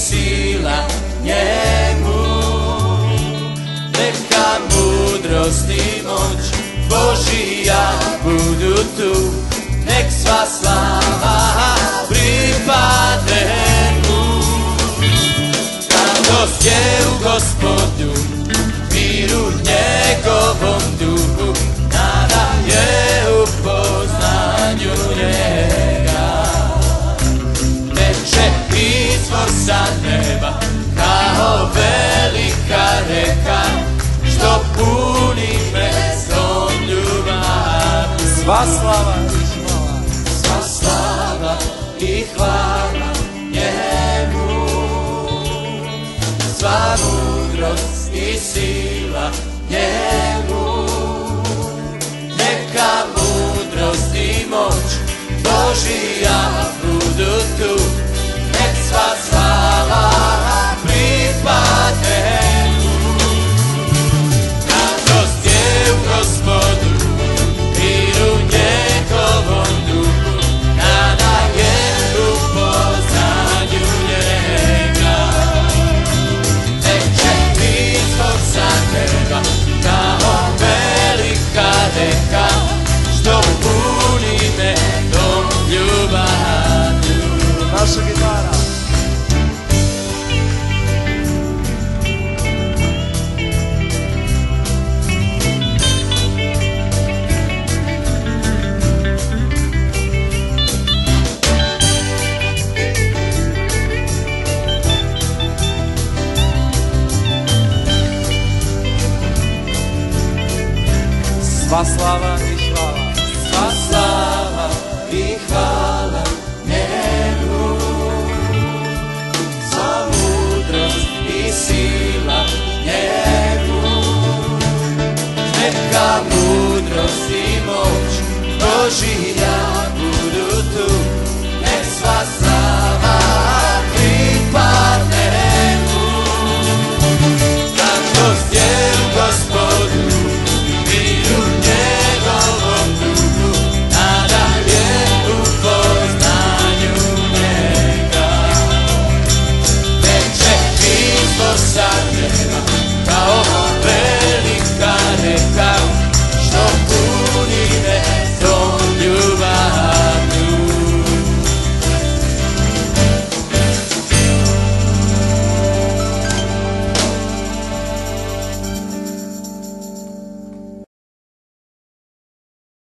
sila njemu. Neka mudrost i moć Božija budu tu, nek sva slava pripade mu. Radost je u Gospodu, miru njegovom duhu, nada je u poznanju njega. Teče izvor sa neba kao velika reka, što puni me svom ljubavi. Sva slava i hvala, sva slava i hvala njemu. Sva mudrost i sila njemu. Neka mudrost i moć Božija budu tu, nek sva slava pripade mu. Radost je u Gospodu, miru njegovom duhu, nada je u poznanju njega. Teče izvor sa neba kao velika reka, što puni me tom ljubavlju. Naša gitara. Sva slava i hvala, sva slava i hvala njemu. Sva mudrost i sila njemu. Neka mudrost i moć Božija